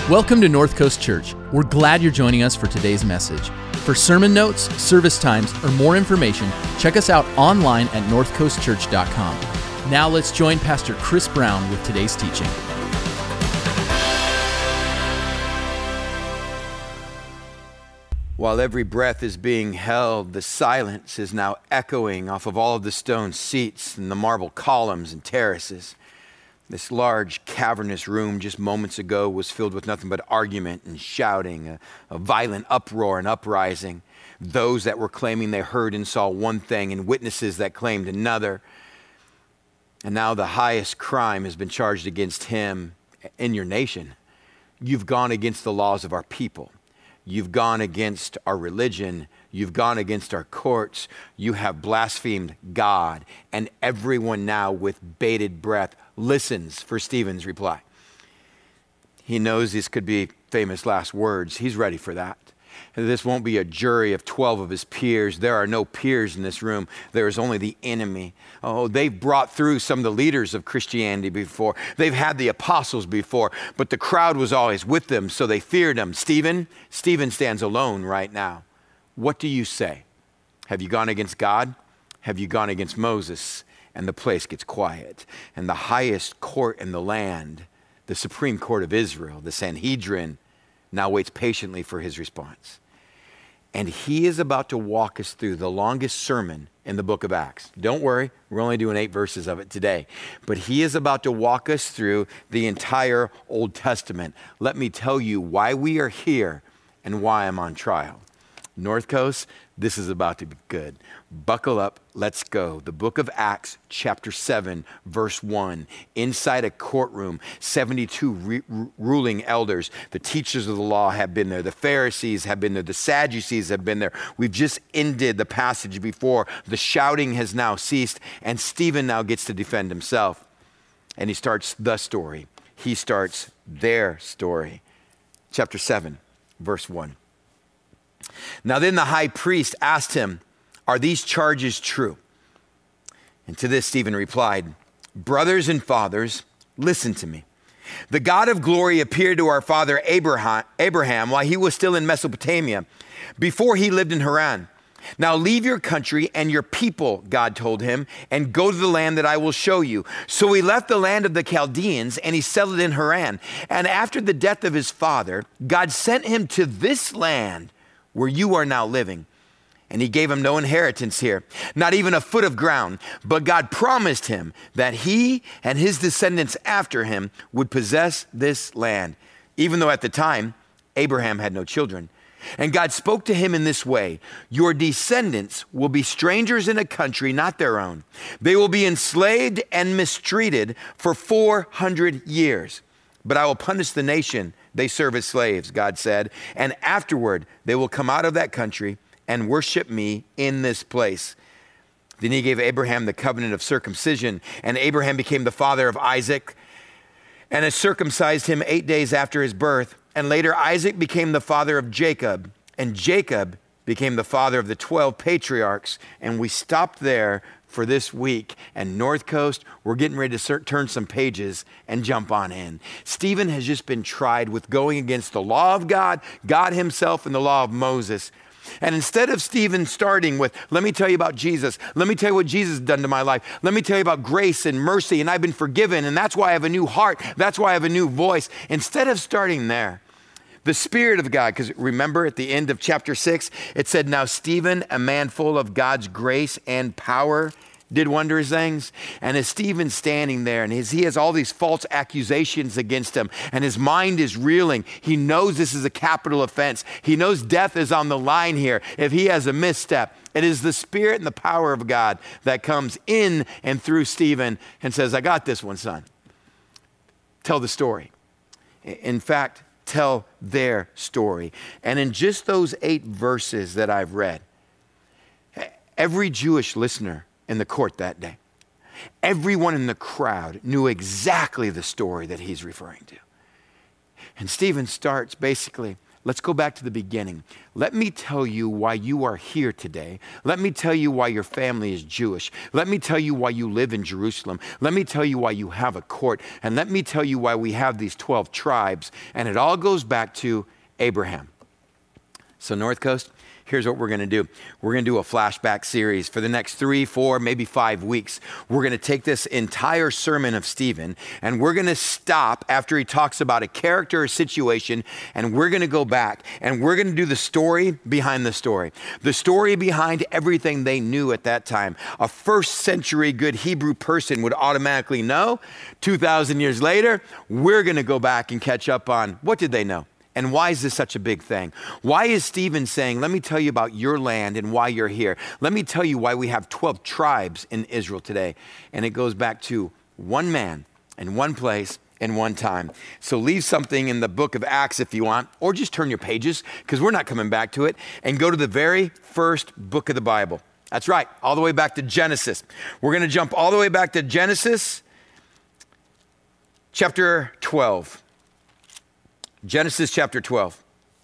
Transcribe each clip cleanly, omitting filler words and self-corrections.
Welcome to North Coast Church. We're glad you're joining us for today's message. For sermon notes, service times, or more information, check us out online at northcoastchurch.com. Now let's join Pastor Chris Brown with today's teaching. While every breath is being held, the silence is now echoing off of all of the stone seats and the marble columns and terraces. This large, cavernous room just moments ago was filled with nothing but argument and shouting, a violent uproar and uprising. Those that were claiming they heard and saw one thing and witnesses that claimed another. And now the highest crime has been charged against him in your nation. You've gone against the laws of our people. You've gone against our religion. You've gone against our courts. You have blasphemed God. And everyone now with bated breath listens for Stephen's reply. He knows these could be famous last words. He's ready for that. This won't be a jury of 12 of his peers. There are no peers in this room. There is only the enemy. Oh, they've brought through some of the leaders of Christianity before. They've had the apostles before, but the crowd was always with them, so they feared him. Stephen stands alone right now. What do you say? Have you gone against God? Have you gone against Moses? And the place gets quiet. And the highest court in the land, the Supreme Court of Israel, the Sanhedrin, now waits patiently for his response. And he is about to walk us through the longest sermon in the book of Acts. Don't worry, we're only doing 8 verses of it today. But he is about to walk us through the entire Old Testament. Let me tell you why we are here and why I'm on trial. North Coast, this is about to be good. Buckle up, let's go. The book of Acts, chapter 7, verse 1. Inside a courtroom, 72 ruling elders, the teachers of the law have been there. The Pharisees have been there. The Sadducees have been there. We've just ended the passage before. The shouting has now ceased, and Stephen now gets to defend himself. And he starts the story. He starts their story. Chapter 7, verse 1. Now then the high priest asked him, "Are these charges true?" And to this Stephen replied, "Brothers and fathers, listen to me. The God of glory appeared to our father Abraham while he was still in Mesopotamia, before he lived in Haran. Now leave your country and your people, God told him, and go to the land that I will show you. So he left the land of the Chaldeans and he settled in Haran. And after the death of his father, God sent him to this land where you are now living. And he gave him no inheritance here, not even a foot of ground. But God promised him that he and his descendants after him would possess this land, even though at the time Abraham had no children. And God spoke to him in this way: your descendants will be strangers in a country not their own. They will be enslaved and mistreated for 400 years. But I will punish the nation they serve as slaves, God said, and afterward they will come out of that country and worship me in this place. Then he gave Abraham the covenant of circumcision, and Abraham became the father of Isaac, and has circumcised him 8 days after his birth. And later Isaac became the father of Jacob, and Jacob became the father of the 12 patriarchs. And we stopped there for this week. And North Coast, we're getting ready to turn some pages and jump on in. Stephen has just been tried with going against the law of God, God himself, and the law of Moses. And instead of Stephen starting with, let me tell you about Jesus. Let me tell you what Jesus has done to my life. Let me tell you about grace and mercy, and I've been forgiven, and that's why I have a new heart. That's why I have a new voice. Instead of starting there, the Spirit of God, because remember at the end of chapter 6, it said, now Stephen, a man full of God's grace and power, did wondrous things. And as Stephen's standing there and he has all these false accusations against him and his mind is reeling, he knows this is a capital offense. He knows death is on the line here if he has a misstep. It is the Spirit and the power of God that comes in and through Stephen and says, I got this one, son. Tell the story. In fact, tell their story. And in just those 8 verses that I've read, every Jewish listener in the court that day, everyone in the crowd knew exactly the story that he's referring to. And Stephen starts basically let's go back to the beginning. Let me tell you why you are here today. Let me tell you why your family is Jewish. Let me tell you why you live in Jerusalem. Let me tell you why you have a court. And let me tell you why we have these 12 tribes. And it all goes back to Abraham. So North Coast, here's what we're going to do. We're going to do a flashback series for the next 3, 4, maybe 5 weeks. We're going to take this entire sermon of Stephen, and we're going to stop after he talks about a character or situation, and we're going to go back, and we're going to do the story behind the story behind everything they knew at that time. A first century good Hebrew person would automatically know. 2,000 years later, we're going to go back and catch up on what did they know? And why is this such a big thing? Why is Stephen saying, let me tell you about your land and why you're here? Let me tell you why we have 12 tribes in Israel today. And it goes back to one man and one place and one time. So leave something in the book of Acts if you want, or just turn your pages, because we're not coming back to it, and go to the very first book of the Bible. That's right, all the way back to Genesis. We're going to jump all the way back to Genesis chapter 12. Genesis chapter 12.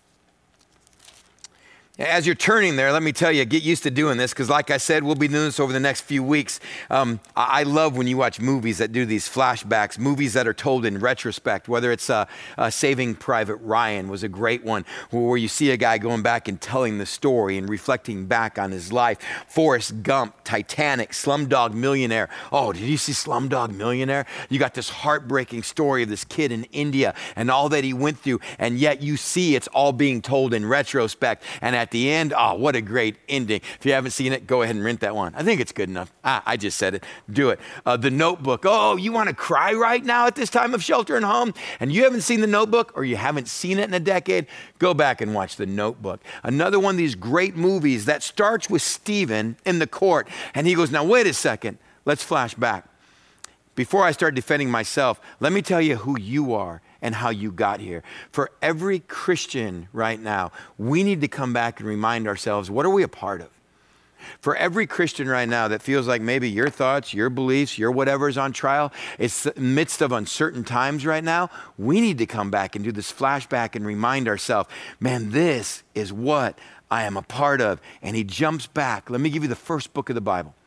As you're turning there, let me tell you, get used to doing this, because like I said, we'll be doing this over the next few weeks. I love when you watch movies that do these flashbacks, movies that are told in retrospect, whether it's Saving Private Ryan was a great one, where you see a guy going back and telling the story and reflecting back on his life. Forrest Gump, Titanic, Slumdog Millionaire. Oh, did you see Slumdog Millionaire? You got this heartbreaking story of this kid in India and all that he went through, and yet you see it's all being told in retrospect. And at the end, oh, what a great ending. If you haven't seen it, go ahead and rent that one. I think it's good enough. I just said it. Do it. The Notebook. Oh, you want to cry right now at this time of shelter and home? And you haven't seen The Notebook, or you haven't seen it in a decade? Go back and watch The Notebook. Another one of these great movies that starts with Stephen in the court. And he goes, now wait a second. Let's flash back. Before I start defending myself, let me tell you who you are and how you got here. For every Christian right now, we need to come back and remind ourselves, what are we a part of? For every Christian right now that feels like maybe your thoughts, your beliefs, your whatever is on trial, it's in the midst of uncertain times right now, we need to come back and do this flashback and remind ourselves, man, this is what I am a part of. And he jumps back. Let me give you the first book of the Bible.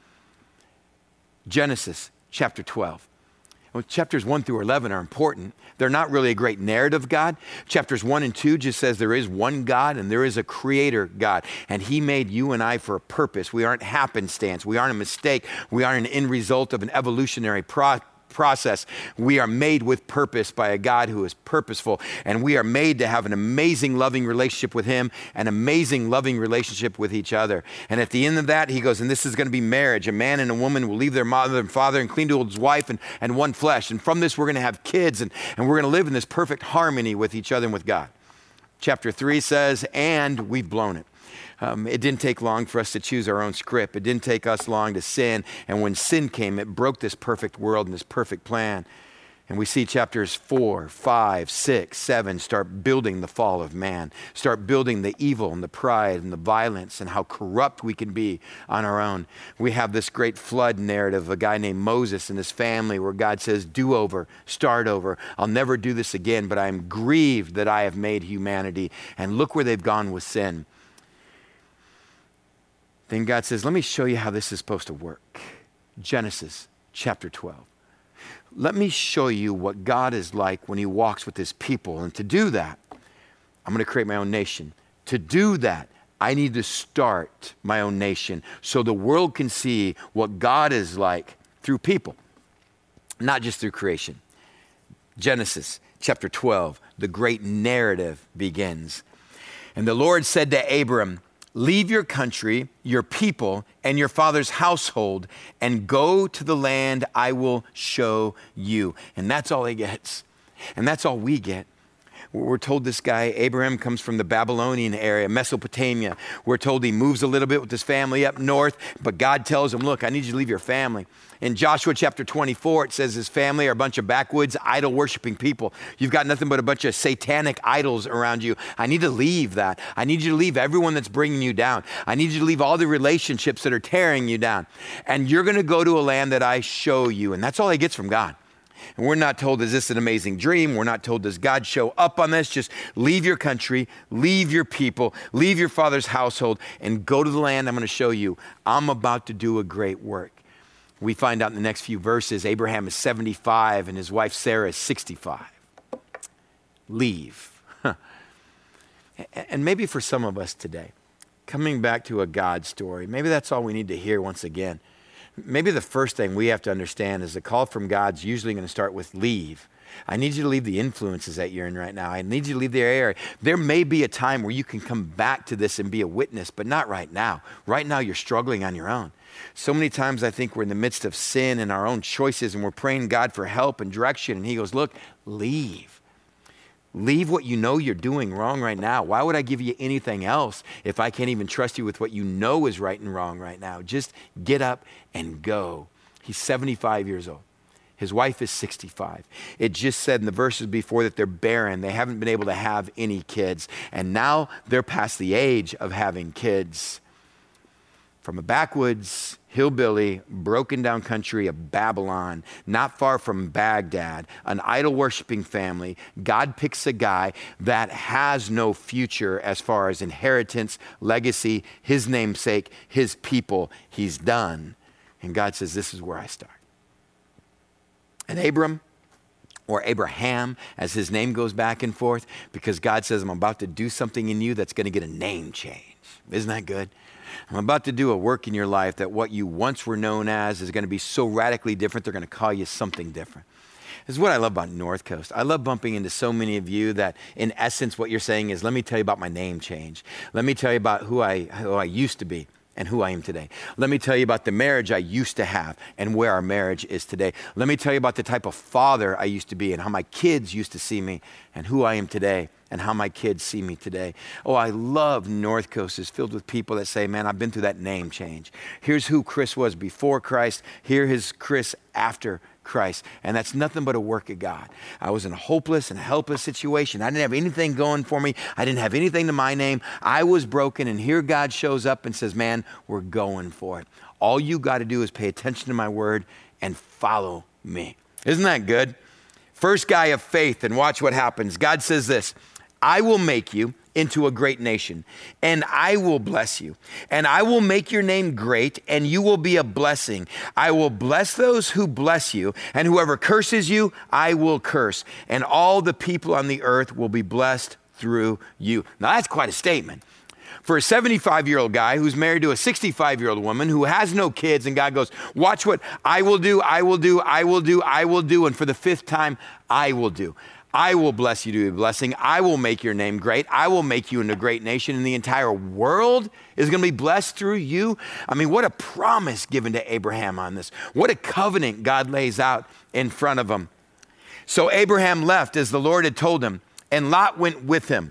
Genesis chapter 12. Well, chapters 1 through 11 are important. They're not really a great narrative of God. Chapters 1 and 2 just says there is one God and there is a creator God. And he made you and I for a purpose. We aren't happenstance. We aren't a mistake. We aren't an end result of an evolutionary process. We are made with purpose by a God who is purposeful, and we are made to have an amazing loving relationship with him, an amazing loving relationship with each other. And at the end of that, he goes, and this is going to be marriage. A man and a woman will leave their mother and father and cleave to his wife, and one flesh. And from this, we're going to have kids, and we're going to live in this perfect harmony with each other and with God. Chapter 3 says, and we've blown it. It didn't take long for us to choose our own script. It didn't take us long to sin. And when sin came, it broke this perfect world and this perfect plan. And we see chapters 4, 5, 6, 7 start building the fall of man, start building the evil and the pride and the violence and how corrupt we can be on our own. We have this great flood narrative of a guy named Moses and his family where God says, do over, start over. I'll never do this again, but I am grieved that I have made humanity. And look where they've gone with sin. Then God says, let me show you how this is supposed to work. Genesis chapter 12. Let me show you what God is like when he walks with his people. And to do that, I'm going to create my own nation. To do that, I need to start my own nation so the world can see what God is like through people, not just through creation. Genesis chapter 12, the great narrative begins. And the Lord said to Abram, leave your country, your people, and your father's household, and go to the land I will show you. And that's all he gets. And that's all we get. We're told this guy, Abraham, comes from the Babylonian area, Mesopotamia. We're told he moves a little bit with his family up north, but God tells him, look, I need you to leave your family. In Joshua chapter 24, it says his family are a bunch of backwoods, idol-worshiping people. You've got nothing but a bunch of satanic idols around you. I need to leave that. I need you to leave everyone that's bringing you down. I need you to leave all the relationships that are tearing you down. And you're going to go to a land that I show you. And that's all he gets from God. And we're not told, is this an amazing dream? We're not told, does God show up on this? Just leave your country, leave your people, leave your father's household, and go to the land I'm going to show you. I'm about to do a great work. We find out in the next few verses, Abraham is 75 and his wife Sarah is 65. Leave. And maybe for some of us today, coming back to a God story, maybe that's all we need to hear once again. Maybe the first thing we have to understand is the call from God's usually going to start with leave. I need you to leave the influences that you're in right now. I need you to leave the area. There may be a time where you can come back to this and be a witness, but not right now. Right now, you're struggling on your own. So many times I think we're in the midst of sin and our own choices, and we're praying God for help and direction. And he goes, look, leave. Leave what you know you're doing wrong right now. Why would I give you anything else if I can't even trust you with what you know is right and wrong right now? Just get up and go. He's 75 years old. His wife is 65. It just said in the verses before that they're barren. They haven't been able to have any kids. And now they're past the age of having kids. From a backwoods, hillbilly, broken down country of Babylon, not far from Baghdad, an idol worshiping family, God picks a guy that has no future as far as inheritance, legacy, his namesake, his people. He's done. And God says, this is where I start. And Abram, or Abraham, as his name goes back and forth, because God says, I'm about to do something in you that's going to get a name change. Isn't that good? I'm about to do a work in your life that what you once were known as is going to be so radically different, they're going to call you something different. This is what I love about North Coast. I love bumping into so many of you that in essence what you're saying is, let me tell you about my name change. Let me tell you about who I used to be and who I am today. Let me tell you about the marriage I used to have and where our marriage is today. Let me tell you about the type of father I used to be and how my kids used to see me and who I am today and how my kids see me today. Oh, I love North Coast. It's filled with people that say, man, I've been through that name change. Here's who Chris was before Christ. Here is Chris after Christ. And that's nothing but a work of God. I was in a hopeless and helpless situation. I didn't have anything going for me. I didn't have anything to my name. I was broken. And here God shows up and says, man, we're going for it. All you got to do is pay attention to my word and follow me. Isn't that good? First guy of faith, and watch what happens. God says this, I will make you into a great nation, and I will bless you, and I will make your name great, and you will be a blessing. I will bless those who bless you, and whoever curses you, I will curse, and all the people on the earth will be blessed through you. Now that's quite a statement. For a 75-year-old guy who's married to a 65-year-old woman who has no kids, and God goes, watch what I will do, I will do, I will do, I will do, and for the fifth time, I will do. I will bless you to be a blessing. I will make your name great. I will make you into a great nation, and the entire world is going to be blessed through you. I mean, what a promise given to Abraham on this. What a covenant God lays out in front of him. So Abraham left as the Lord had told him, and Lot went with him.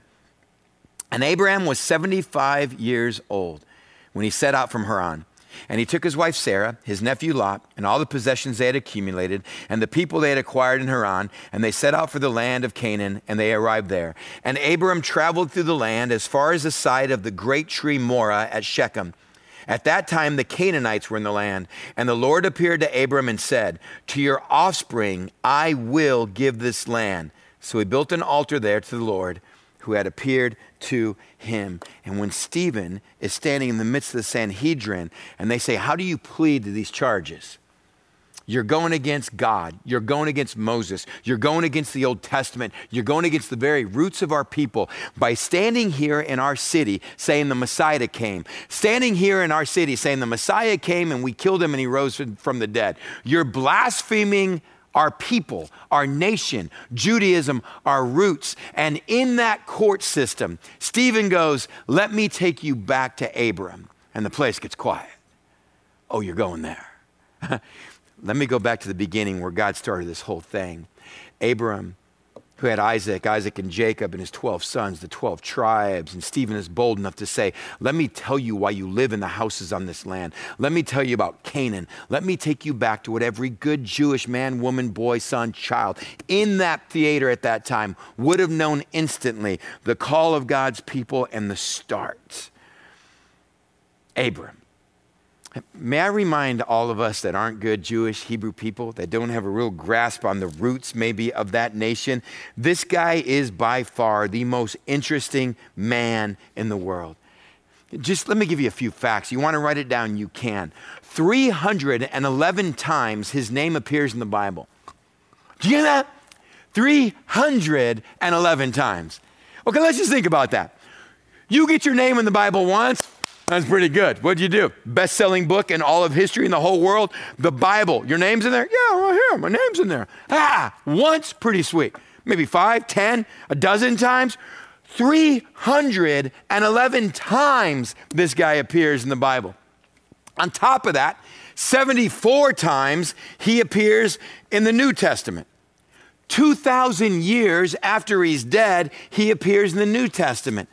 And Abraham was 75 years old when he set out from Haran. And he took his wife Sarah, his nephew Lot, and all the possessions they had accumulated, and the people they had acquired in Haran, and they set out for the land of Canaan, and they arrived there. And Abram traveled through the land as far as the site of the great tree Morah at Shechem. At that time the Canaanites were in the land, and the Lord appeared to Abram and said, to your offspring I will give this land. So he built an altar there to the Lord, who had appeared to him. And when Stephen is standing in the midst of the Sanhedrin and they say, how do you plead to these charges? You're going against God. You're going against Moses. You're going against the Old Testament. You're going against the very roots of our people by standing here in our city saying the Messiah came. Standing here in our city saying the Messiah came and we killed him and he rose from the dead. You're blaspheming our people, our nation, Judaism, our roots. And in that court system, Stephen goes, let me take you back to Abram. And the place gets quiet. Oh, you're going there. Let me go back to the beginning where God started this whole thing. Abram, who had Isaac and Jacob and his 12 sons, the 12 tribes. And Stephen is bold enough to say, let me tell you why you live in the houses on this land. Let me tell you about Canaan. Let me take you back to what every good Jewish man, woman, boy, son, child in that theater at that time would have known instantly the call of God's people and the start. Abram. May I remind all of us that aren't good Jewish Hebrew people, that don't have a real grasp on the roots maybe of that nation, this guy is by far the most interesting man in the world. Just let me give you a few facts. You want to write it down, you can. 311 times his name appears in the Bible. Do you hear that? 311 times. Okay, let's just think about that. You get your name in the Bible once, that's pretty good. What'd you do? Best-selling book in all of history in the whole world? The Bible. Your name's in there? Yeah, right here. My name's in there. Once, pretty sweet. Maybe 5, 10, a dozen times. 311 times this guy appears in the Bible. On top of that, 74 times he appears in the New Testament. 2,000 years after he's dead, he appears in the New Testament.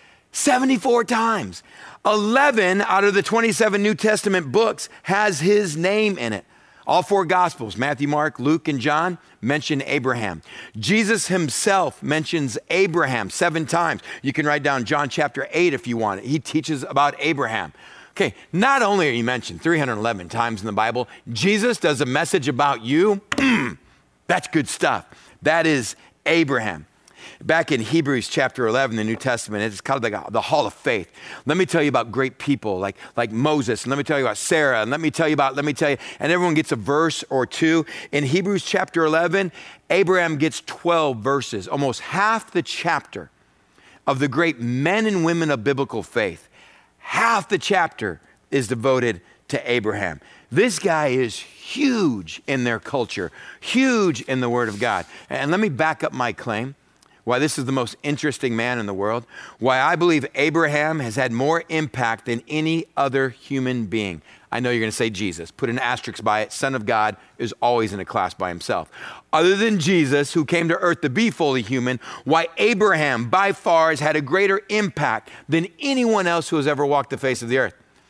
74 times. 11 out of the 27 New Testament books has his name in it. All 4 Gospels, Matthew, Mark, Luke, and John, mention Abraham. Jesus himself mentions Abraham 7 times. You can write down John chapter 8 if you want it. He teaches about Abraham. Okay, not only are you mentioned 311 times in the Bible, Jesus does a message about you. That's good stuff. That is Abraham. Back in Hebrews chapter 11, the New Testament, it's called like the Hall of Faith. Let me tell you about great people like Moses, and let me tell you about Sarah, and let me tell you, and everyone gets a verse or two. In Hebrews chapter 11, Abraham gets 12 verses, almost half the chapter of the great men and women of biblical faith. Half the chapter is devoted to Abraham. This guy is huge in their culture, huge in the Word of God. And let me back up my claim. Why this is the most interesting man in the world, why I believe Abraham has had more impact than any other human being. I know you're going to say Jesus. Put an asterisk by it. Son of God is always in a class by himself. Other than Jesus, who came to earth to be fully human, why Abraham by far has had a greater impact than anyone else who has ever walked the face of the earth.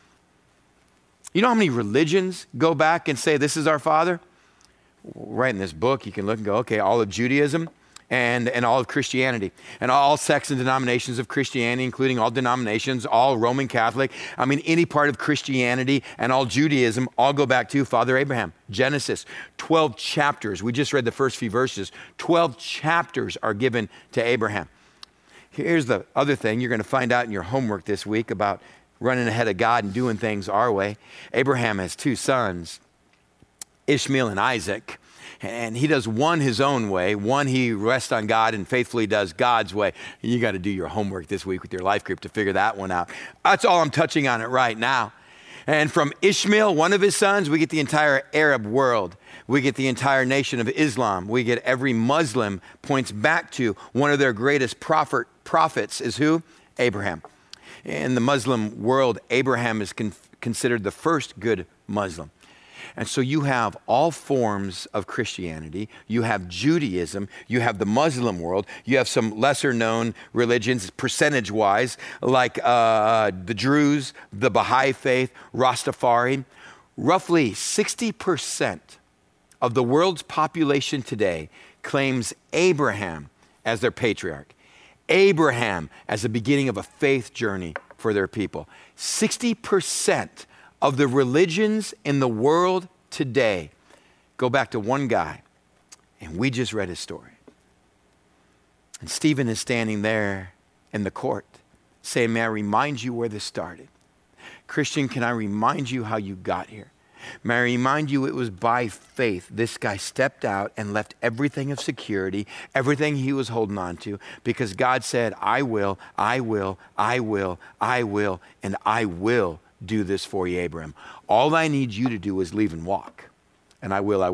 You know how many religions go back and say this is our father? Right in this book, you can look and go, okay, all of Judaism, and all of Christianity, and all sects and denominations of Christianity, including all denominations, all Roman Catholic. I mean, any part of Christianity and all Judaism all go back to Father Abraham. Genesis, 12 chapters. We just read the first few verses. 12 chapters are given to Abraham. Here's the other thing you're going to find out in your homework this week about running ahead of God and doing things our way. Abraham has 2 sons, Ishmael and Isaac. And he does one his own way, one he rests on God and faithfully does God's way. And you got to do your homework this week with your life group to figure that one out. That's all I'm touching on it right now. And from Ishmael, one of his sons, we get the entire Arab world. We get the entire nation of Islam. We get every Muslim points back to one of their greatest prophets is who? Abraham. In the Muslim world, Abraham is considered the first good Muslim. And so you have all forms of Christianity, you have Judaism, you have the Muslim world, you have some lesser known religions percentage-wise, like the Druze, the Baha'i faith, Rastafari. Roughly 60% of the world's population today claims Abraham as their patriarch. Abraham as the beginning of a faith journey for their people. 60% of the religions in the world today go back to one guy, and we just read his story. And Stephen is standing there in the court saying, may I remind you where this started? Christian, can I remind you how you got here? May I remind you it was by faith this guy stepped out and left everything of security, everything he was holding on to, because God said, I will, and I will do this for you, Abraham. All I need you to do is leave and walk. And I will.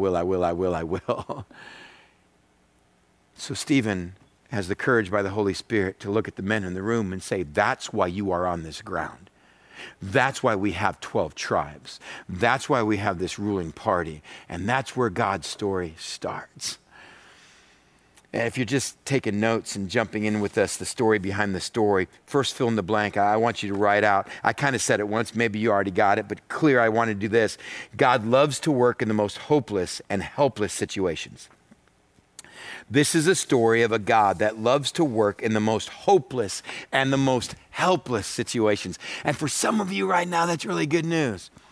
So Stephen has the courage by the Holy Spirit to look at the men in the room and say, that's why you are on this ground. That's why we have 12 tribes. That's why we have this ruling party. And that's where God's story starts. And if you're just taking notes and jumping in with us, the story behind the story, first fill in the blank, I want you to write out. I kind of said it once, maybe you already got it, but clear, I want to do this. God loves to work in the most hopeless and helpless situations. This is a story of a God that loves to work in the most hopeless and the most helpless situations. And for some of you right now, that's really good news.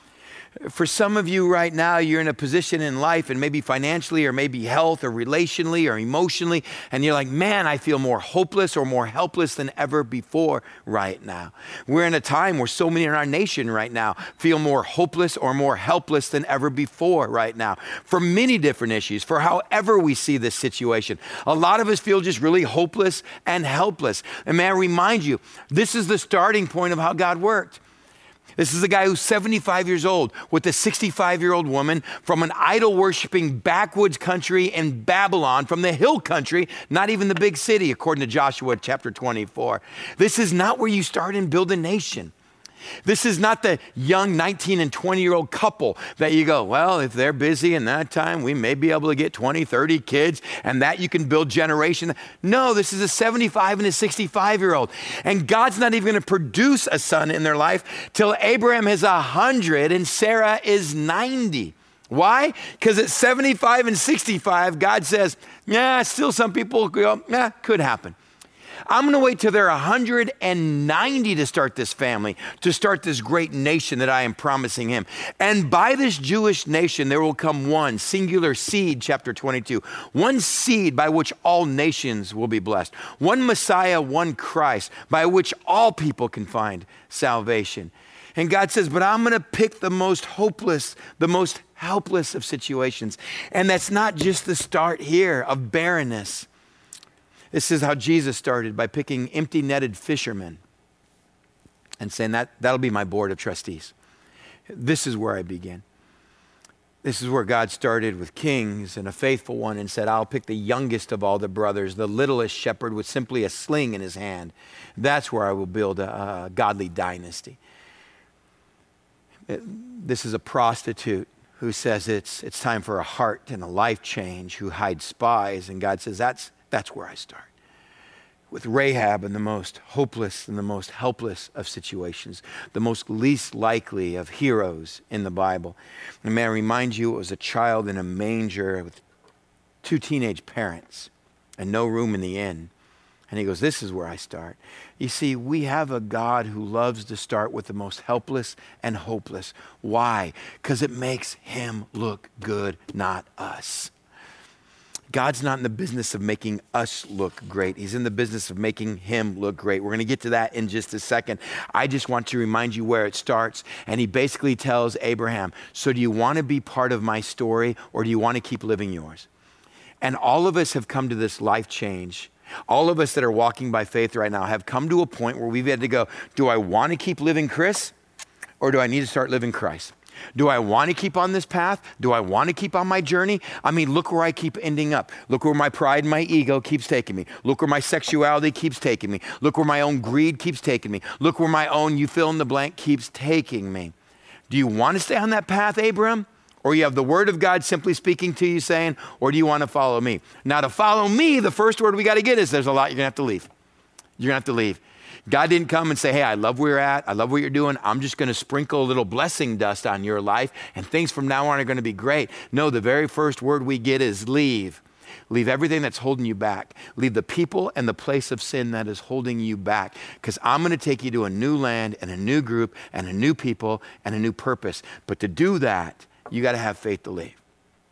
For some of you right now, you're in a position in life, and maybe financially or maybe health or relationally or emotionally, and you're like, man, I feel more hopeless or more helpless than ever before right now. We're in a time where so many in our nation right now feel more hopeless or more helpless than ever before right now, for many different issues, for however we see this situation. A lot of us feel just really hopeless and helpless. And may I remind you, this is the starting point of how God worked. This is a guy who's 75 years old with a 65-year-old woman from an idol-worshiping backwoods country in Babylon, from the hill country, not even the big city, according to Joshua chapter 24. This is not where you start and build a nation. This is not the young 19 and 20-year-old couple that you go, well, if they're busy in that time, we may be able to get 20, 30 kids, and that you can build generation. No, this is a 75 and a 65-year-old. And God's not even going to produce a son in their life till Abraham is 100 and Sarah is 90. Why? Because at 75 and 65, God says, yeah, still some people go, yeah, could happen. I'm going to wait till they're 190 to start this family, to start this great nation that I am promising him. And by this Jewish nation, there will come one singular seed, chapter 22, one seed by which all nations will be blessed, one Messiah, one Christ, by which all people can find salvation. And God says, but I'm going to pick the most hopeless, the most helpless of situations. And that's not just the start here of barrenness. This is how Jesus started, by picking empty-netted fishermen and saying that'll be my board of trustees. This is where I begin. This is where God started with kings and a faithful one and said, I'll pick the youngest of all the brothers, the littlest shepherd with simply a sling in his hand. That's where I will build a godly dynasty. This is a prostitute who says it's time for a heart and a life change, who hides spies, and God says that's where I start. With Rahab in the most hopeless and the most helpless of situations, the most least likely of heroes in the Bible. And may I remind you, it was a child in a manger with 2 teenage parents and no room in the inn. And he goes, this is where I start. You see, we have a God who loves to start with the most helpless and hopeless. Why? Because it makes him look good, not us. God's not in the business of making us look great. He's in the business of making him look great. We're going to get to that in just a second. I just want to remind you where it starts. And he basically tells Abraham, so do you want to be part of my story, or do you want to keep living yours? And all of us have come to this life change. All of us that are walking by faith right now have come to a point where we've had to go, do I want to keep living Chris, or do I need to start living Christ? Do I want to keep on this path? Do I want to keep on my journey? I mean, look where I keep ending up. Look where my pride and my ego keeps taking me. Look where my sexuality keeps taking me. Look where my own greed keeps taking me. Look where my own you fill in the blank keeps taking me. Do you want to stay on that path, Abram? Or you have the word of God simply speaking to you saying, or do you want to follow me? Now to follow me, the first word we got to get is there's a lot you're going to have to leave. You're going to have to leave. God didn't come and say, hey, I love where you're at. I love what you're doing. I'm just going to sprinkle a little blessing dust on your life, and things from now on are going to be great. No, the very first word we get is leave. Leave everything that's holding you back. Leave the people and the place of sin that is holding you back, because I'm going to take you to a new land and a new group and a new people and a new purpose. But to do that, you got to have faith to leave.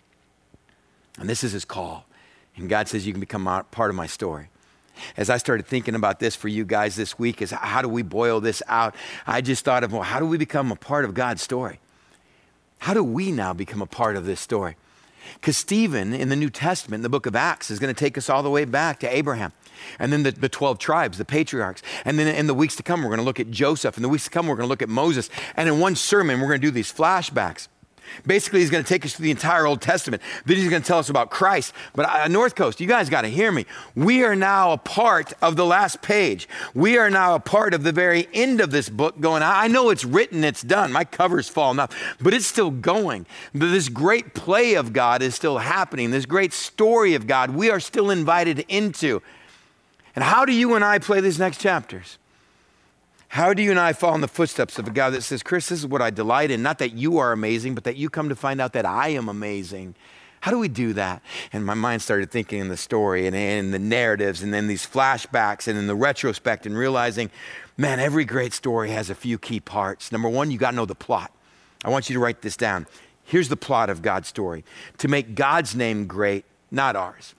And this is his call. And God says you can become part of my story. As I started thinking about this for you guys this week, is how do we boil this out? I just thought of, well, how do we become a part of God's story? How do we now become a part of this story? Because Stephen in the New Testament, in the book of Acts, is going to take us all the way back to Abraham. And then the 12 tribes, the patriarchs. And then in the weeks to come, we're going to look at Joseph. In the weeks to come, we're going to look at Moses. And in one sermon, we're going to do these flashbacks. Basically, he's going to take us through the entire Old Testament. Then he's going to tell us about Christ. But North Coast, you guys got to hear me. We are now a part of the last page. We are now a part of the very end of this book going, I know it's written, it's done. My cover's fallen off, but it's still going. This great play of God is still happening. This great story of God we are still invited into. And how do you and I play these next chapters? How do you and I follow in the footsteps of a God that says, Chris, this is what I delight in. Not that you are amazing, but that you come to find out that I am amazing. How do we do that? And my mind started thinking in the story and in the narratives and then these flashbacks and in the retrospect and realizing, man, every great story has a few key parts. Number one, you got to know the plot. I want you to write this down. Here's the plot of God's story: to make God's name great, not ours.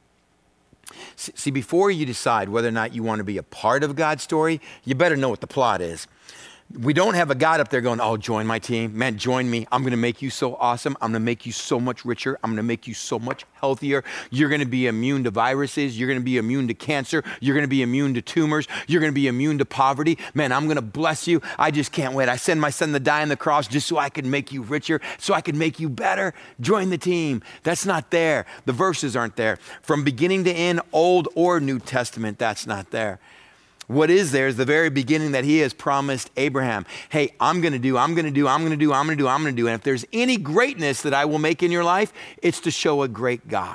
See, before you decide whether or not you want to be a part of God's story, you better know what the plot is. We don't have a God up there going, oh, join my team. Man, join me. I'm going to make you so awesome. I'm going to make you so much richer. I'm going to make you so much healthier. You're going to be immune to viruses. You're going to be immune to cancer. You're going to be immune to tumors. You're going to be immune to poverty. Man, I'm going to bless you. I just can't wait. I send my son to die on the cross just so I can make you richer, so I can make you better. Join the team. That's not there. The verses aren't there. From beginning to end, Old or New Testament, that's not there. What is there is the very beginning that he has promised Abraham. Hey, I'm going to do. And if there's any greatness that I will make in your life, it's to show a great God.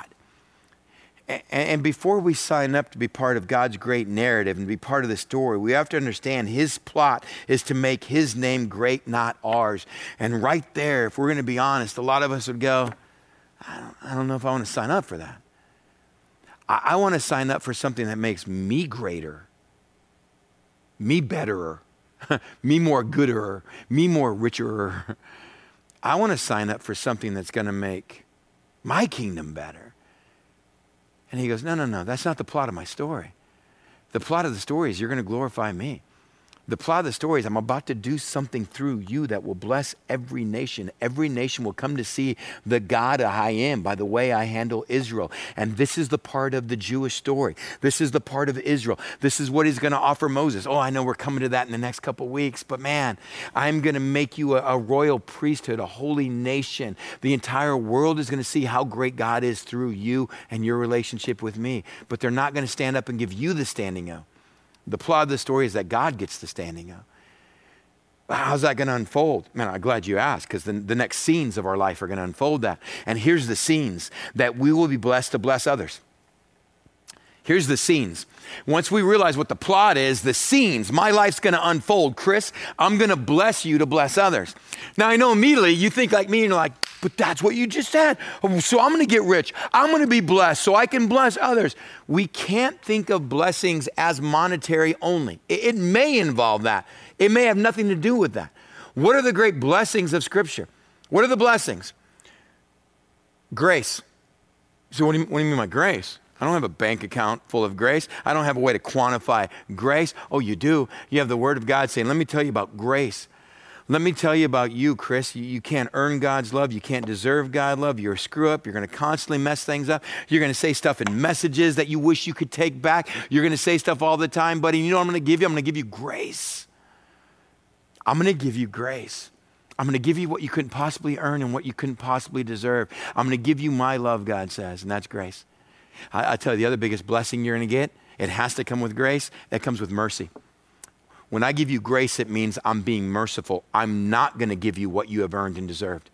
And before we sign up to be part of God's great narrative and be part of the story, we have to understand his plot is to make his name great, not ours. And right there, if we're going to be honest, a lot of us would go, I don't know if I want to sign up for that. I want to sign up for something that makes me greater, me betterer, me more gooder, me more richer. I want to sign up for something that's going to make my kingdom better. And he goes, no, that's not the plot of my story. The plot of the story is you're going to glorify me. The plot of the story is I'm about to do something through you that will bless every nation. Every nation will come to see the God I am by the way I handle Israel. And this is the part of the Jewish story. This is the part of Israel. This is what he's going to offer Moses. Oh, I know we're coming to that in the next couple weeks, but man, I'm going to make you a royal priesthood, a holy nation. The entire world is going to see how great God is through you and your relationship with me. But they're not going to stand up and give you the standing O. The plot of the story is that God gets the standing O. How's that going to unfold? Man, I'm glad you asked, because the next scenes of our life are going to unfold that. And here's the scenes that we will be blessed to bless others. Here's the scenes. Once we realize what the plot is, the scenes, my life's going to unfold. Chris, I'm going to bless you to bless others. Now, I know immediately you think like me and you're like, but that's what you just said. So I'm going to get rich. I'm going to be blessed so I can bless others. We can't think of blessings as monetary only. It may involve that. It may have nothing to do with that. What are the great blessings of Scripture? What are the blessings? Grace. So what do you mean by grace? I don't have a bank account full of grace. I don't have a way to quantify grace. Oh, you do. You have the Word of God saying, let me tell you about grace. Let me tell you about you, Chris. You can't earn God's love. You can't deserve God's love. You're a screw up. You're going to constantly mess things up. You're going to say stuff in messages that you wish you could take back. You're going to say stuff all the time, buddy. You know what I'm going to give you? I'm going to give you grace. I'm going to give you grace. I'm going to give you what you couldn't possibly earn and what you couldn't possibly deserve. I'm going to give you my love, God says, and that's grace. I tell you, the other biggest blessing you're going to get, it has to come with grace. It comes with mercy. When I give you grace, it means I'm being merciful. I'm not going to give you what you have earned and deserved,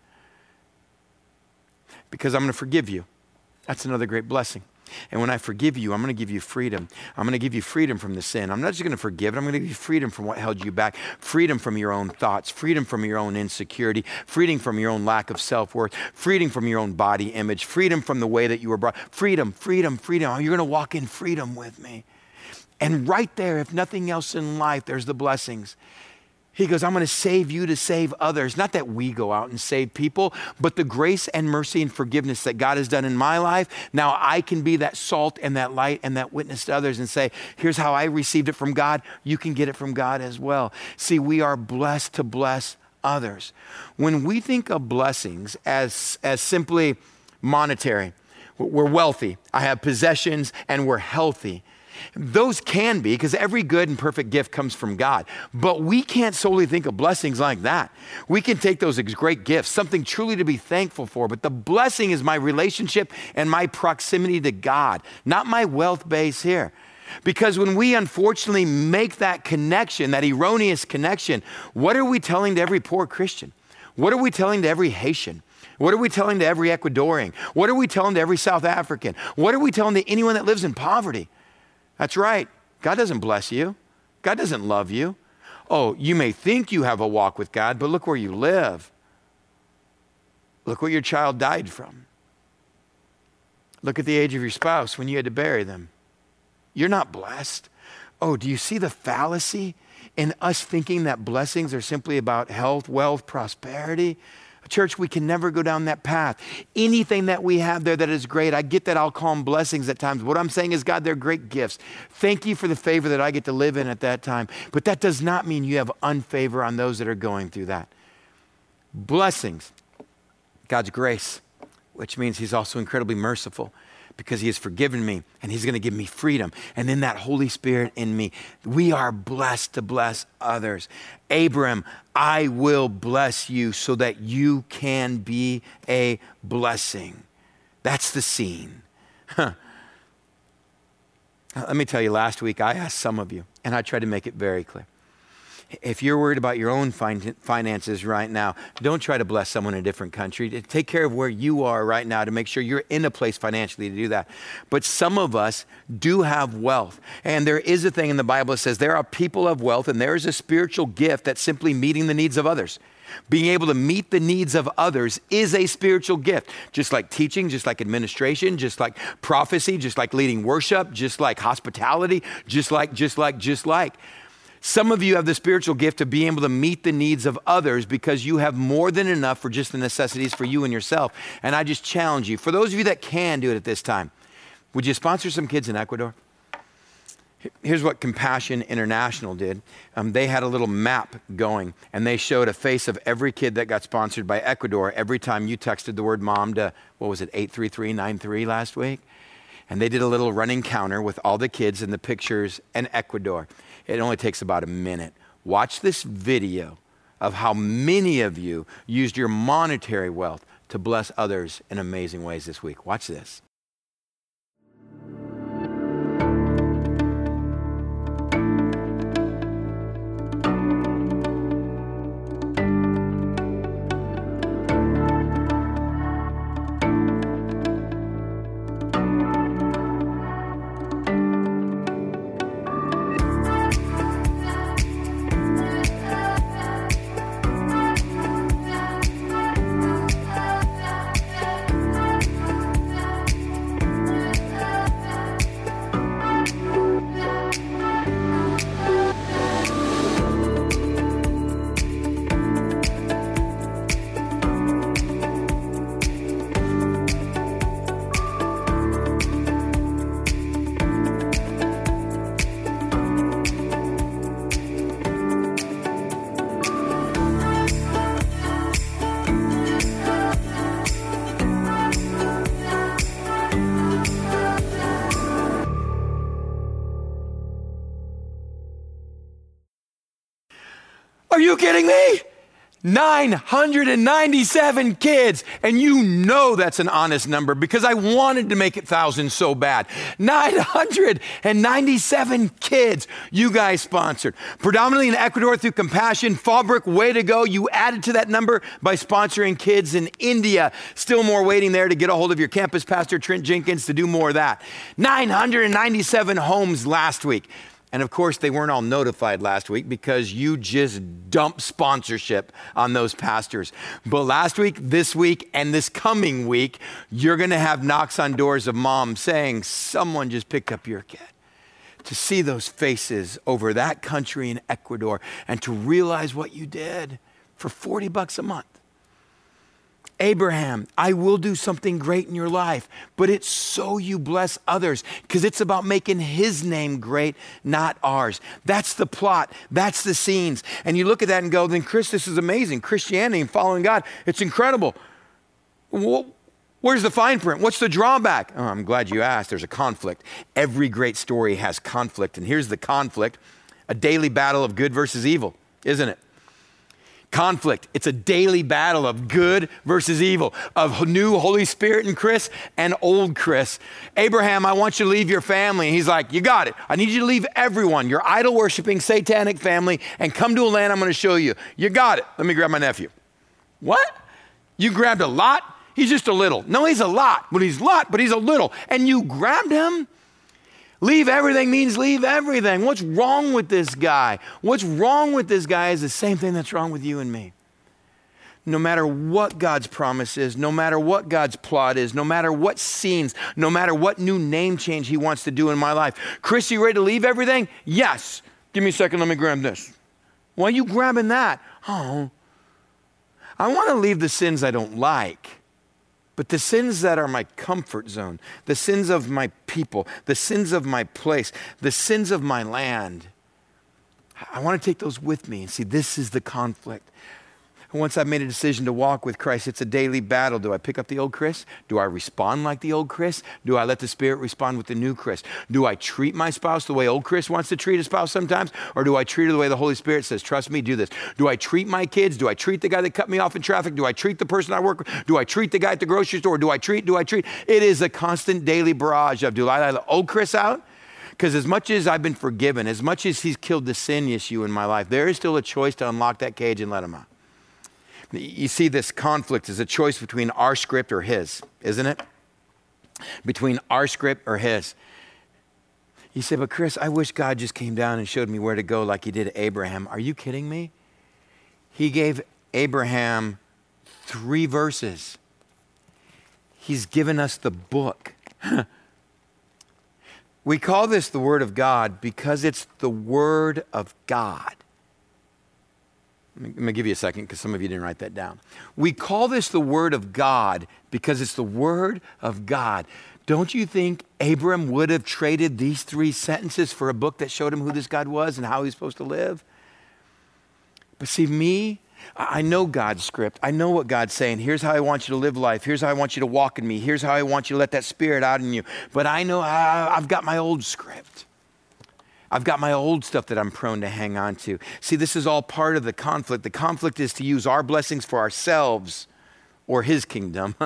because I'm going to forgive you. That's another great blessing. And when I forgive you, I'm going to give you freedom. I'm going to give you freedom from the sin. I'm not just going to forgive it. I'm going to give you freedom from what held you back, freedom from your own thoughts, freedom from your own insecurity, freedom from your own lack of self-worth, freedom from your own body image, freedom from the way that you were brought. Freedom, freedom, freedom. You're going to walk in freedom with me. And right there, if nothing else in life, there's the blessings. He goes, I'm going to save you to save others. Not that we go out and save people, but the grace and mercy and forgiveness that God has done in my life. Now I can be that salt and that light and that witness to others and say, here's how I received it from God. You can get it from God as well. See, we are blessed to bless others. When we think of blessings as simply monetary, we're wealthy, I have possessions, and we're healthy. Those can be, because every good and perfect gift comes from God. But we can't solely think of blessings like that. We can take those as great gifts, something truly to be thankful for. But the blessing is my relationship and my proximity to God, not my wealth base here. Because when we unfortunately make that connection, that erroneous connection, what are we telling to every poor Christian? What are we telling to every Haitian? What are we telling to every Ecuadorian? What are we telling to every South African? What are we telling to anyone that lives in poverty? That's right. God doesn't bless you. God doesn't love you. Oh, you may think you have a walk with God, but look where you live. Look what your child died from. Look at the age of your spouse when you had to bury them. You're not blessed. Oh, do you see the fallacy in us thinking that blessings are simply about health, wealth, prosperity? Church, we can never go down that path. Anything that we have there that is great, I get that I'll call them blessings at times. What I'm saying is, God, they're great gifts. Thank you for the favor that I get to live in at that time. But that does not mean you have unfavor on those that are going through that. Blessings, God's grace, which means he's also incredibly merciful because he has forgiven me and he's going to give me freedom. And then that Holy Spirit in me, we are blessed to bless others. Abram, I will bless you so that you can be a blessing. That's the scene. Let me tell you, last week I asked some of you, and I tried to make it very clear. If you're worried about your own finances right now, don't try to bless someone in a different country. Take care of where you are right now to make sure you're in a place financially to do that. But some of us do have wealth. And there is a thing in the Bible that says there are people of wealth, and there is a spiritual gift that's simply meeting the needs of others. Being able to meet the needs of others is a spiritual gift. Just like teaching, just like administration, just like prophecy, just like leading worship, just like hospitality, just like. Some of you have the spiritual gift of being able to meet the needs of others because you have more than enough for just the necessities for you and yourself. And I just challenge you, for those of you that can do it at this time, would you sponsor some kids in Ecuador? Here's what Compassion International did. They had a little map going, and they showed a face of every kid that got sponsored by Ecuador every time you texted the word mom to, 83393 last week? And they did a little running counter with all the kids and the pictures in Ecuador. It only takes about a minute. Watch this video of how many of you used your monetary wealth to bless others in amazing ways this week. Watch this. Are you kidding me? 997 kids. And you know that's an honest number because I wanted to make it thousands so bad. 997 kids you guys sponsored. Predominantly in Ecuador through Compassion. Fallbrook, way to go. You added to that number by sponsoring kids in India. Still more waiting there to get a hold of your campus pastor, Trent Jenkins, to do more of that. 997 homes last week. And of course, they weren't all notified last week because you just dumped sponsorship on those pastors. But last week, this week, and this coming week, you're going to have knocks on doors of moms saying, someone just picked up your kid. To see those faces over that country in Ecuador and to realize what you did for $40 a month. Abraham, I will do something great in your life, but it's so you bless others because it's about making his name great, not ours. That's the plot. That's the scenes. And you look at that and go, then Chris, this is amazing. Christianity and following God, it's incredible. Where's the fine print? What's the drawback? Oh, I'm glad you asked. There's a conflict. Every great story has conflict. And here's the conflict, a daily battle of good versus evil, isn't it? Conflict. It's a daily battle of good versus evil, of new Holy Spirit in Chris and old Chris. Abraham, I want you to leave your family. And he's like, you got it. I need you to leave everyone, your idol-worshiping satanic family, and come to a land I'm going to show you. You got it. Let me grab my nephew. What? You grabbed a lot? He's just a little. No, he's a lot. But he's a little. And you grabbed him? Leave everything means leave everything. What's wrong with this guy? What's wrong with this guy is the same thing that's wrong with you and me. no matter what God's promise is, no matter what God's plot is, no matter what scenes, no matter what new name change he wants to do in my life. Chris, you ready to leave everything? Yes. Give me a second, let me grab this. Why are you grabbing that? Oh, I want to leave the sins I don't like, but the sins that are my comfort zone, the sins of my people, the sins of my place, the sins of my land, I want to take those with me and see this is the conflict. Once I've made a decision to walk with Christ, it's a daily battle. Do I pick up the old Chris? Do I respond like the old Chris? Do I let the Spirit respond with the new Chris? Do I treat my spouse the way old Chris wants to treat his spouse sometimes? Or do I treat her the way the Holy Spirit says, trust me, do this? Do I treat my kids? Do I treat the guy that cut me off in traffic? Do I treat the person I work with? Do I treat the guy at the grocery store? Do I treat? It is a constant daily barrage of, do I let the old Chris out? Because as much as I've been forgiven, as much as he's killed the sin issue in my life, there is still a choice to unlock that cage and let him out. You see, this conflict is a choice between our script or his, isn't it? Between our script or his. You say, but Chris, I wish God just came down and showed me where to go like he did Abraham. Are you kidding me? He gave Abraham 3 verses. He's given us the book. We call this the Word of God because it's the Word of God. I'm going to give you a second because some of you didn't write that down. We call this the Word of God because it's the Word of God. Don't you think Abram would have traded these 3 sentences for a book that showed him who this God was and how he's supposed to live? But see, me, I know God's script. I know what God's saying. Here's how I want you to live life. Here's how I want you to walk in me. Here's how I want you to let that Spirit out in you. But I know I've got my old script. I've got my old stuff that I'm prone to hang on to. See, this is all part of the conflict. The conflict is to use our blessings for ourselves or his kingdom.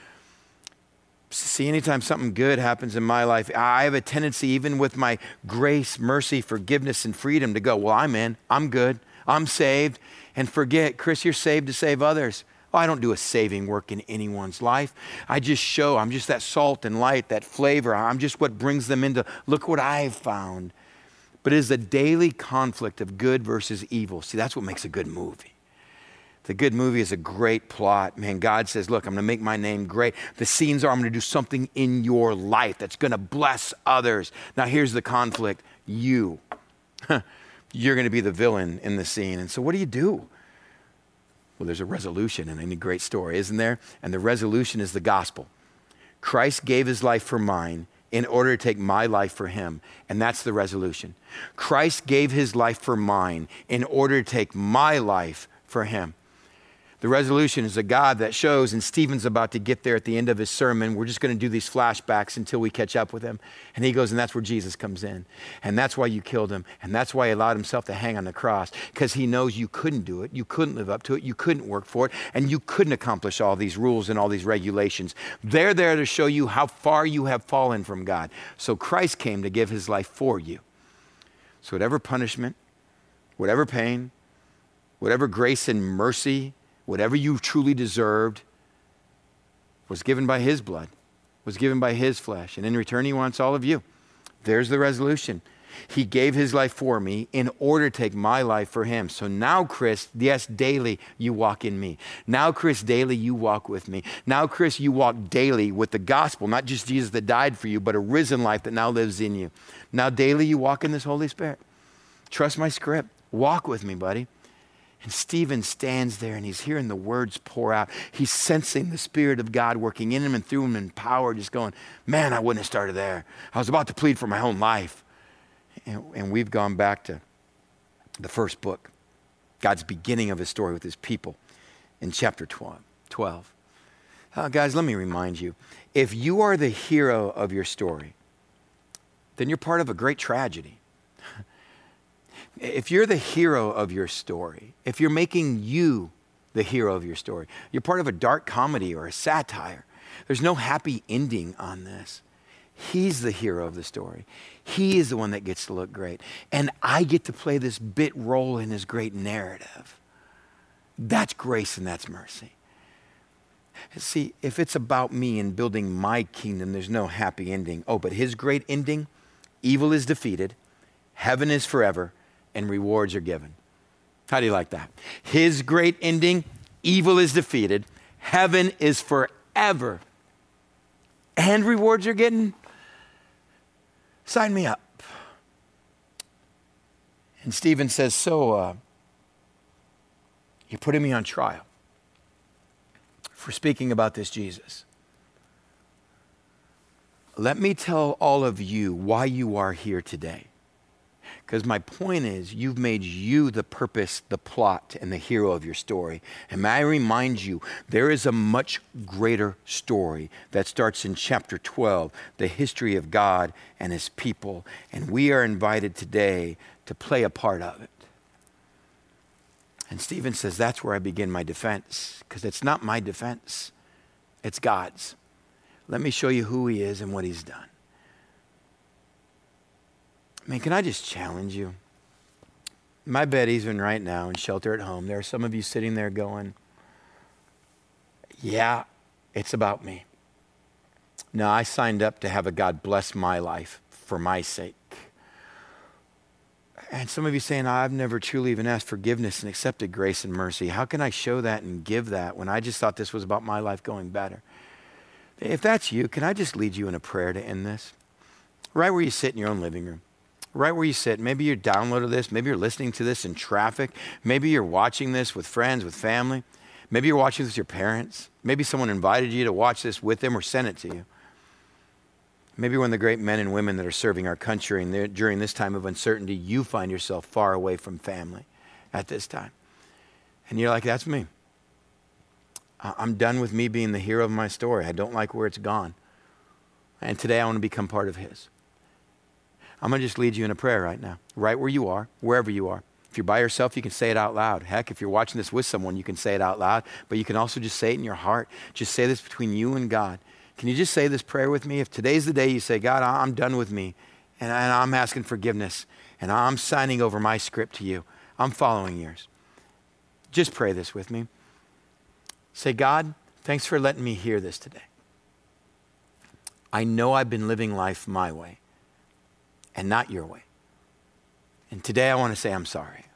See, anytime something good happens in my life, I have a tendency, even with my grace, mercy, forgiveness, and freedom, to go, well, I'm in, I'm good, I'm saved. And forget, Chris, you're saved to save others. Oh, I don't do a saving work in anyone's life. I just show, I'm just that salt and light, that flavor. I'm just what brings them into, look what I've found. But it is a daily conflict of good versus evil. See, that's what makes a good movie. The good movie is a great plot. Man, God says, look, I'm going to make my name great. The scenes are, I'm going to do something in your life that's going to bless others. Now, here's the conflict. You're going to be the villain in the scene. And so what do? Well, there's a resolution in any great story, isn't there? And the resolution is the gospel. Christ gave his life for mine in order to take my life for him. And that's the resolution. Christ gave his life for mine in order to take my life for him. The resolution is a God that shows, and Stephen's about to get there at the end of his sermon. We're just going to do these flashbacks until we catch up with him. And he goes, and that's where Jesus comes in. And that's why you killed him. And that's why he allowed himself to hang on the cross. Because he knows you couldn't do it. You couldn't live up to it. You couldn't work for it. And you couldn't accomplish all these rules and all these regulations. They're there to show you how far you have fallen from God. So Christ came to give his life for you. So whatever punishment, whatever pain, whatever grace and mercy, whatever you truly deserved was given by his blood, was given by his flesh. And in return, he wants all of you. There's the resolution. He gave his life for me in order to take my life for him. So now, Chris, yes, daily you walk in me. Now, Chris, daily you walk with me. Now, Chris, you walk daily with the gospel, not just Jesus that died for you, but a risen life that now lives in you. Now, daily you walk in this Holy Spirit. Trust my script. Walk with me, buddy. And Stephen stands there and he's hearing the words pour out. He's sensing the Spirit of God working in him and through him in power, just going, man, I wouldn't have started there. I was about to plead for my own life. And we've gone back to the first book, God's beginning of his story with his people in chapter 12. Guys, let me remind you, if you are the hero of your story, then you're part of a great tragedy. If you're the hero of your story, if you're making you the hero of your story, you're part of a dark comedy or a satire. There's no happy ending on this. He's the hero of the story. He is the one that gets to look great. And I get to play this bit role in his great narrative. That's grace and that's mercy. See, if it's about me and building my kingdom, there's no happy ending. Oh, but his great ending, evil is defeated, heaven is forever, and rewards are given. How do you like that? His great ending, evil is defeated, heaven is forever, and rewards are getting, sign me up. And Stephen says, so you're putting me on trial for speaking about this Jesus. Let me tell all of you why you are here today. Because my point is, you've made you the purpose, the plot, and the hero of your story. And may I remind you, there is a much greater story that starts in chapter 12, the history of God and his people. And we are invited today to play a part of it. And Stephen says, that's where I begin my defense, because it's not my defense, it's God's. Let me show you who he is and what he's done. I mean, can I just challenge you? My bet even right now in Shelter at Home, there are some of you sitting there going, yeah, it's about me. No, I signed up to have a God bless my life for my sake. And some of you saying, I've never truly even asked forgiveness and accepted grace and mercy. How can I show that and give that when I just thought this was about my life going better? If that's you, can I just lead you in a prayer to end this? Right where you sit in your own living room. Right where you sit. Maybe you're downloading this. Maybe you're listening to this in traffic. Maybe you're watching this with friends, with family. Maybe you're watching this with your parents. Maybe someone invited you to watch this with them or sent it to you. Maybe one of the great men and women that are serving our country, and during this time of uncertainty, you find yourself far away from family at this time. And you're like, that's me. I'm done with me being the hero of my story. I don't like where it's gone. And today I want to become part of his. I'm going to just lead you in a prayer right now, right where you are, wherever you are. If you're by yourself, you can say it out loud. Heck, if you're watching this with someone, you can say it out loud, but you can also just say it in your heart. Just say this between you and God. Can you just say this prayer with me? If today's the day you say, God, I'm done with me, and I'm asking forgiveness, and I'm signing over my script to you. I'm following yours. Just pray this with me. Say, God, thanks for letting me hear this today. I know I've been living life my way and not your way. And today I want to say I'm sorry.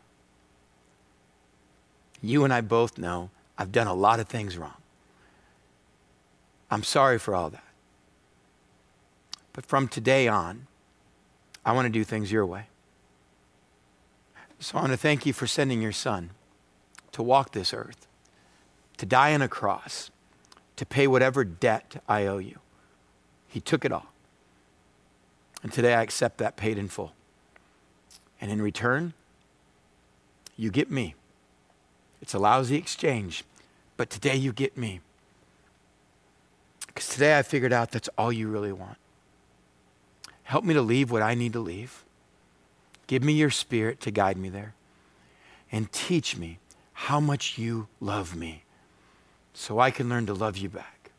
You and I both know I've done a lot of things wrong. I'm sorry for all that. But from today on, I want to do things your way. So I want to thank you for sending your son to walk this earth, to die on a cross, to pay whatever debt I owe you. He took it all. And today I accept that paid in full. And in return, you get me. It's a lousy exchange, but today you get me. Because today I figured out that's all you really want. Help me to leave what I need to leave. Give me your spirit to guide me there. And teach me how much you love me so I can learn to love you back.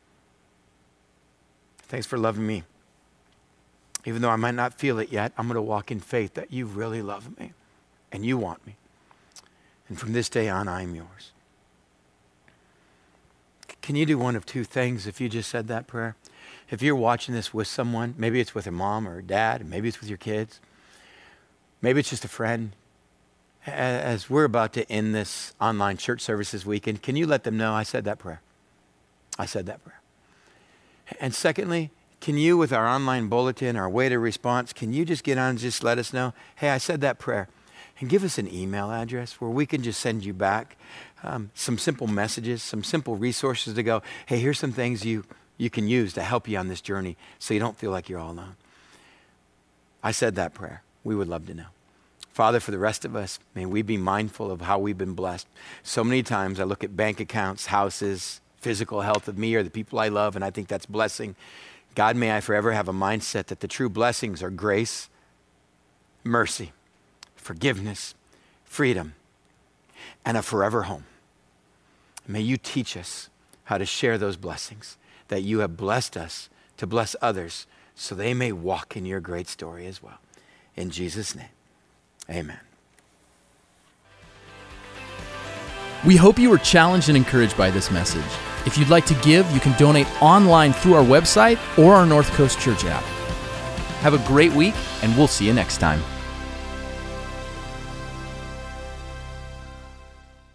Thanks for loving me. Even though I might not feel it yet, I'm going to walk in faith that you really love me and you want me. And from this day on, I am yours. Can you do one of two things if you just said that prayer? If you're watching this with someone, maybe it's with a mom or a dad, maybe it's with your kids, maybe it's just a friend. As we're about to end this online church service this weekend, can you let them know I said that prayer? I said that prayer. And secondly, can you, with our online bulletin, our way to response, can you just get on and just let us know, hey, I said that prayer. And give us an email address where we can just send you back some simple messages, some simple resources to go, hey, here's some things you can use to help you on this journey so you don't feel like you're all alone. I said that prayer. We would love to know. Father, for the rest of us, may we be mindful of how we've been blessed. So many times I look at bank accounts, houses, physical health of me or the people I love, and I think that's blessing. God, may I forever have a mindset that the true blessings are grace, mercy, forgiveness, freedom, and a forever home. May you teach us how to share those blessings that you have blessed us to bless others so they may walk in your great story as well. In Jesus' name, amen. We hope you were challenged and encouraged by this message. If you'd like to give, you can donate online through our website or our North Coast Church app. Have a great week, and we'll see you next time.